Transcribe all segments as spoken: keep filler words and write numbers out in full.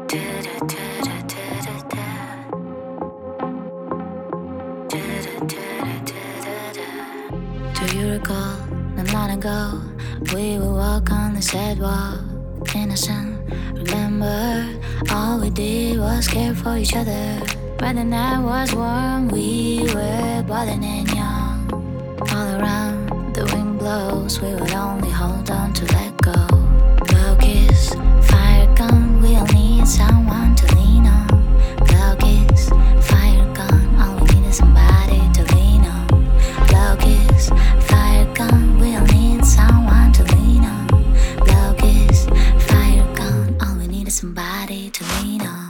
Do you recall, not long ago, we would walk on the sidewalk, innocent. Remember, all we did was care for each other. When the night was warm, we were boiling and young. All around, the wind blows, we would only hold on to let go. Cloud kiss, fire gun, we all need someone to lean on. Cloud kiss, fire gun, all we need is somebody to lean on. Cloud kiss, fire gun, we all need someone to lean on. Cloud kiss, fire gun, all we need is somebody to lean on.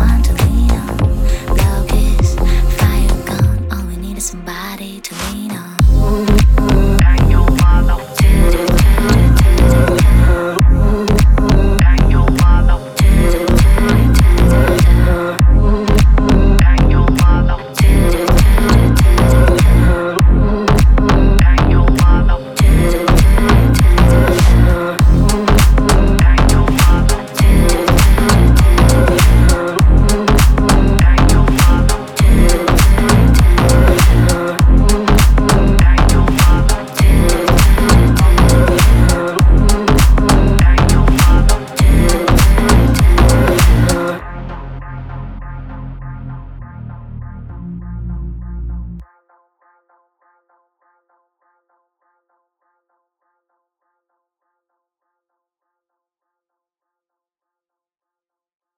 Somebody to lean on.